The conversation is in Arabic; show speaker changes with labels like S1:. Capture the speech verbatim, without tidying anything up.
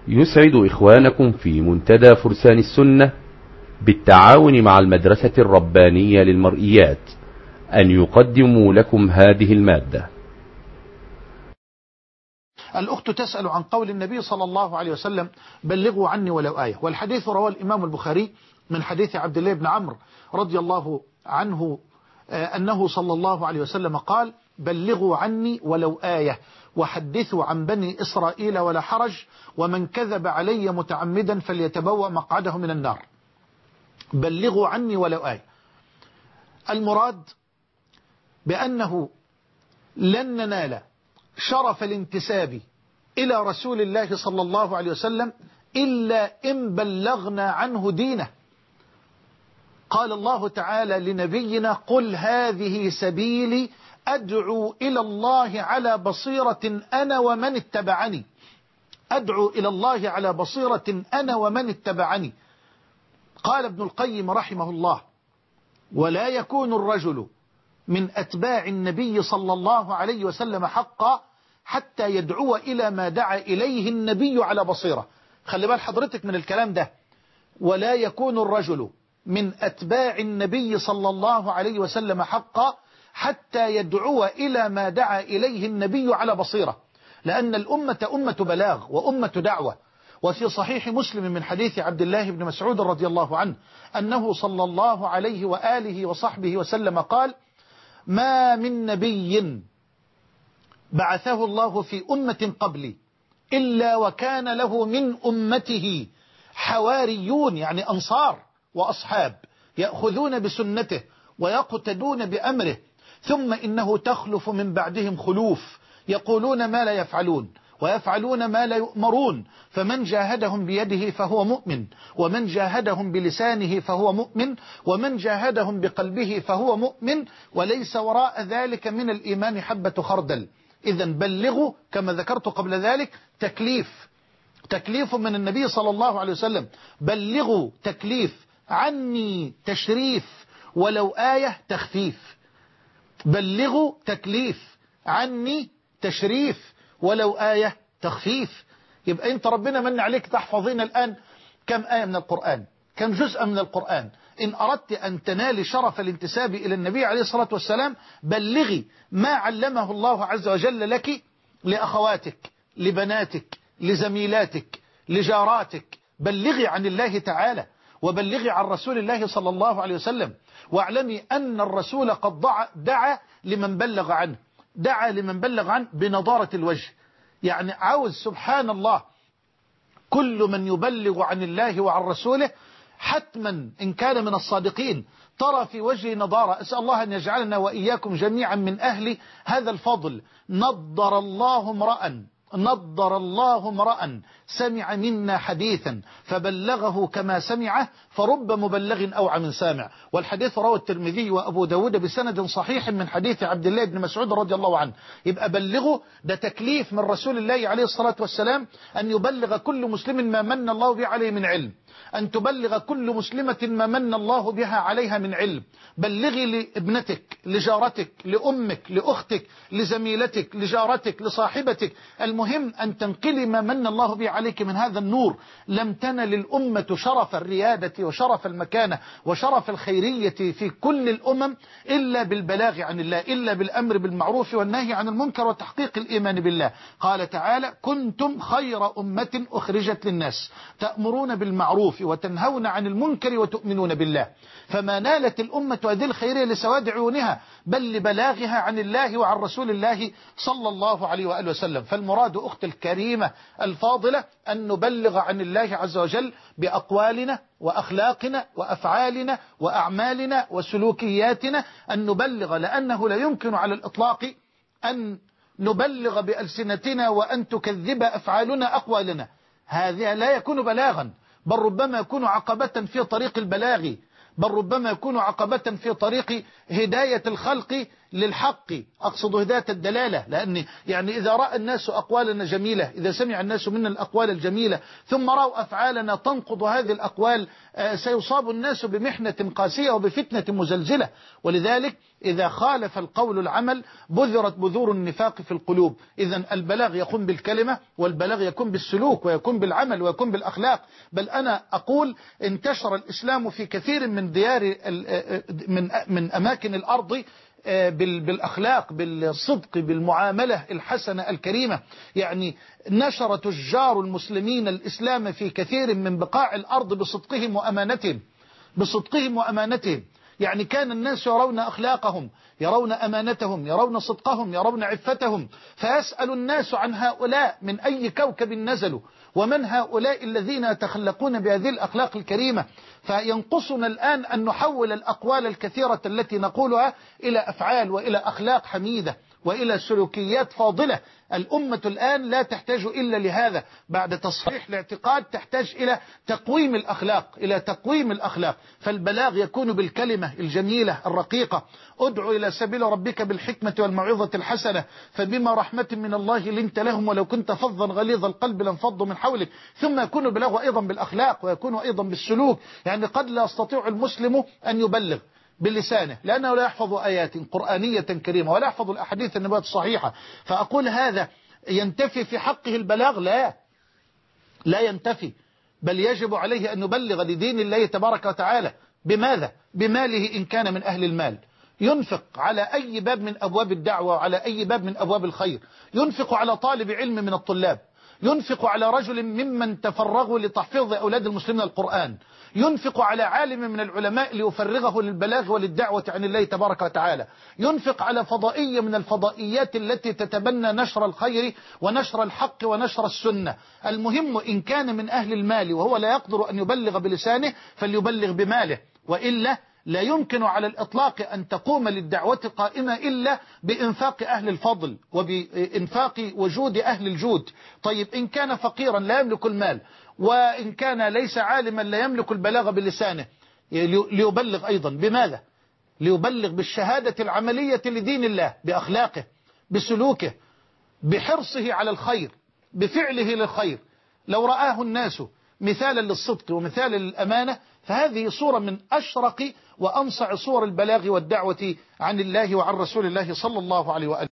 S1: يسعد إخوانكم في منتدى فرسان السنة بالتعاون مع المدرسة الربانية للمرئيات أن يقدموا لكم هذه المادة.
S2: الأخت تسأل عن قول النبي صلى الله عليه وسلم: بلغوا عني ولو آية. والحديث رواه الإمام البخاري من حديث عبد الله بن عمرو رضي الله عنه أنه صلى الله عليه وسلم قال: بلغوا عني ولو آية وحدثوا عن بني إسرائيل ولا حرج، ومن كذب علي متعمدا فليتبوأ مقعده من النار. بلغوا عني ولو آية، المراد بأنه لن ننال شرف الانتساب إلى رسول الله صلى الله عليه وسلم إلا إن بلغنا عنه دينه. قال الله تعالى لنبينا: قل هذه سبيلي أدعو إلى الله على بصيرة أنا ومن اتبعني. أدعو إلى الله على بصيرة أنا ومن اتبعني. قال ابن القيم رحمه الله: ولا يكون الرجل من أتباع النبي صلى الله عليه وسلم حقا حتى يدعو إلى ما دعا إليه النبي على بصيرة. خلي بال حضرتك من الكلام ده. ولا يكون الرجل من أتباع النبي صلى الله عليه وسلم حقا حتى يدعو إلى ما دعا إليه النبي على بصيرة، لأن الأمة أمة بلاغ وأمة دعوة. وفي صحيح مسلم من حديث عبد الله بن مسعود رضي الله عنه أنه صلى الله عليه وآله وصحبه وسلم قال: ما من نبي بعثه الله في أمة قبلي إلا وكان له من أمته حواريون، يعني أنصار وأصحاب، يأخذون بسنته ويقتدون بأمره، ثم إنه تخلف من بعدهم خلوف يقولون ما لا يفعلون ويفعلون ما لا يؤمرون، فمن جاهدهم بيده فهو مؤمن، ومن جاهدهم بلسانه فهو مؤمن، ومن جاهدهم بقلبه فهو مؤمن، وليس وراء ذلك من الإيمان حبة خردل. إذا بلغوا كما ذكرت قبل ذلك تكليف، تكليف من النبي صلى الله عليه وسلم. بلغوا تكليف، عني تشريف، ولو آية تخفيف. بلغوا تكليف، عني تشريف، ولو آية تخفيف. يبقى أنت ربنا من عليك تحفظين الآن كم آية من القرآن، كم جزء من القرآن. إن أردت أن تنالي شرف الانتساب إلى النبي عليه الصلاة والسلام بلغي ما علمه الله عز وجل لك، لأخواتك، لبناتك، لزميلاتك، لجاراتك. بلغي عن الله تعالى، وبلغي عن رسول الله صلى الله عليه وسلم، واعلمي أن الرسول قد دعا لمن بلغ عنه، دعا لمن بلغ عنه بنضارة الوجه. يعني عاوز سبحان الله كل من يبلغ عن الله وعن رسوله حتما إن كان من الصادقين ترى في وجهه نضارة. أسأل الله أن يجعلنا وإياكم جميعا من أهل هذا الفضل. نضر الله امرأ نضر الله امرأ سمع منا حديثا فبلغه كما سمعه، فرب مبلغ أوعى من سامع. والحديث رواه الترمذي وأبو داود بسند صحيح من حديث عبد الله بن مسعود رضي الله عنه. يبقى بلغه ده تكليف من رسول الله عليه الصلاة والسلام، أن يبلغ كل مسلم ما من الله به عليه من علم، أن تبلغ كل مسلمة ما من الله بها عليها من علم. بلغي لابنتك، لجارتك، لأمك، لأختك، لزميلتك، لجارتك، لصاحبتك. المهم أن تنقلي ما من الله به عليك من هذا النور. لم تنل الأمة شرف الريادة وشرف المكانة وشرف الخيرية في كل الأمم إلا بالبلاغ عن الله، إلا بالأمر بالمعروف والنهي عن المنكر وتحقيق الإيمان بالله. قال تعالى: كنتم خير أمة أخرجت للناس تأمرون بالمعروف وتنهون عن المنكر وتؤمنون بالله. فما نالت الأمة هذه الخيرية لسواد عيونها، بل لبلاغها عن الله وعن رسول الله صلى الله عليه وآله وسلم. فالمراد أخت الكريمة الفاضلة أن نبلغ عن الله عز وجل بأقوالنا وأخلاقنا وأفعالنا وأعمالنا وسلوكياتنا، أن نبلغ، لأنه لا يمكن على الإطلاق أن نبلغ بألسنتنا وأن تكذب أفعالنا أقوالنا. هذا لا يكون بلاغا، بل ربما يكون عقبة في طريق البلاغ، بل ربما يكون عقبة في طريق هداية الخلق للحق، أقصد هداية الدلالة، لأن يعني إذا رأى الناس أقوالنا جميلة، إذا سمع الناس منا الأقوال الجميلة ثم رأوا أفعالنا تنقض هذه الأقوال، سيصاب الناس بمحنة قاسية وبفتنة مزلزلة. ولذلك إذا خالف القول العمل بذرت بذور النفاق في القلوب. إذن البلاغ يكون بالكلمة، والبلاغ يكون بالسلوك، ويكون بالعمل، ويكون بالأخلاق. بل أنا أقول انتشر الإسلام في كثير من ديار من من أماكن الأرض بالأخلاق، بالصدق، بالمعاملة الحسنة الكريمة. يعني نشر تجار المسلمين الإسلام في كثير من بقاع الأرض بصدقهم وأمانتهم، بصدقهم وأمانتهم. يعني كان الناس يرون أخلاقهم، يرون أمانتهم، يرون صدقهم، يرون عفتهم، فيسأل الناس عن هؤلاء من أي كوكب نزلوا، ومن هؤلاء الذين يتخلقون بهذه الأخلاق الكريمة. فينقصنا الآن أن نحول الأقوال الكثيرة التي نقولها إلى أفعال، وإلى أخلاق حميدة، وإلى سلوكيات فاضلة. الأمة الآن لا تحتاج إلا لهذا، بعد تصحيح الاعتقاد تحتاج إلى تقويم الأخلاق، إلى تقويم الأخلاق. فالبلاغ يكون بالكلمة الجميلة الرقيقة: ادعو إلى سبيل ربك بالحكمة والموعظة الحسنة فبما رحمة من الله لنت لهم ولو كنت فظا غليظ القلب لانفضوا من حولك. ثم يكون البلاغ أيضا بالأخلاق، ويكون أيضا بالسلوك. يعني قد لا يستطيع المسلم أن يبلغ بلسانه لأنه لا يحفظ آيات قرآنية كريمة، ولا يحفظ الأحاديث النبوية الصحيحة، فأقول هذا ينتفي في حقه البلاغ؟ لا، لا ينتفي، بل يجب عليه أن يبلغ لدين الله تبارك وتعالى. بماذا؟ بماله إن كان من أهل المال، ينفق على أي باب من أبواب الدعوة، وعلى أي باب من أبواب الخير. ينفق على طالب علم من الطلاب، ينفق على رجل ممن تفرغوا لتحفيظ أولاد المسلمين القرآن، ينفق على عالم من العلماء ليفرغه للبلاغ وللدعوة عن الله تبارك وتعالى، ينفق على فضائية من الفضائيات التي تتبنى نشر الخير ونشر الحق ونشر السنة. المهم إن كان من أهل المال وهو لا يقدر أن يبلغ بلسانه فليبلغ بماله، وإلا لا يمكن على الإطلاق أن تقوم للدعوة قائمة إلا بإنفاق أهل الفضل وبإنفاق وجود أهل الجود. طيب إن كان فقيرا لا يملك المال، وإن كان ليس عالما لا يملك البلاغ بلسانه، ليبلغ أيضا بماذا؟ ليبلغ بالشهادة العملية لدين الله، بأخلاقه، بسلوكه، بحرصه على الخير، بفعله للخير. لو رآه الناس مثالا للصدق ومثالا للأمانة فهذه صورة من أشرق وأنصع صور البلاغ والدعوة عن الله وعن رسول الله صلى الله عليه وآله.